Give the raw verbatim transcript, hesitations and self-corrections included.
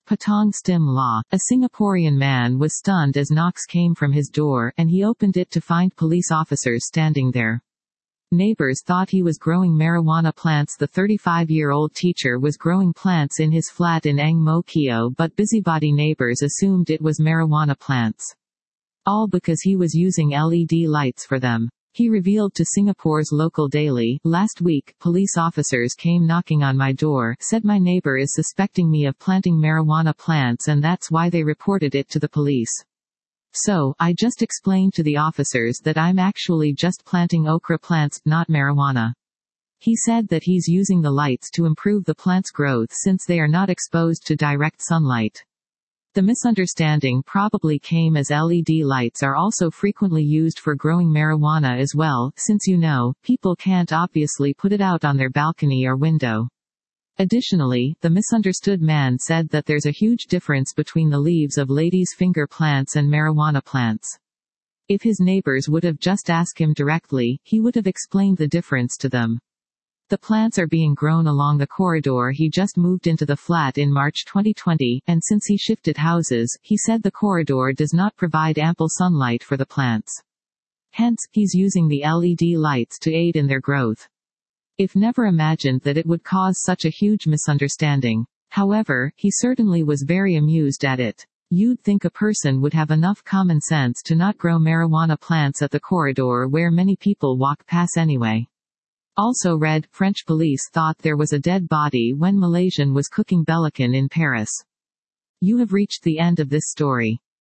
Patong Stim Law. A Singaporean man was stunned as knocks came from his door, and he opened it to find police officers standing there. Neighbors thought he was growing marijuana plants. The thirty-five-year-old teacher was growing plants in his flat in Ang Mo Kio, but busybody neighbors assumed it was marijuana plants. All because he was using L E D lights for them. He revealed to Singapore's local daily, "Last week, police officers came knocking on my door, said my neighbor is suspecting me of planting marijuana plants and that's why they reported it to the police. So, I just explained to the officers that I'm actually just planting okra plants, not marijuana." He said that he's using the lights to improve the plant's growth since they are not exposed to direct sunlight. The misunderstanding probably came as L E D lights are also frequently used for growing marijuana as well, since you know, people can't obviously put it out on their balcony or window. Additionally, the misunderstood man said that there's a huge difference between the leaves of ladies' finger plants and marijuana plants. If his neighbors would have just asked him directly, he would have explained the difference to them. The plants are being grown along the corridor. He just moved into the flat in March twenty twenty, and since he shifted houses, he said the corridor does not provide ample sunlight for the plants. Hence, he's using the L E D lights to aid in their growth. If never imagined that it would cause such a huge misunderstanding. However, he certainly was very amused at it. You'd think a person would have enough common sense to not grow marijuana plants at the corridor where many people walk past anyway. Also read, French police thought there was a dead body when Malaysian was cooking belacan in Paris. You have reached the end of this story.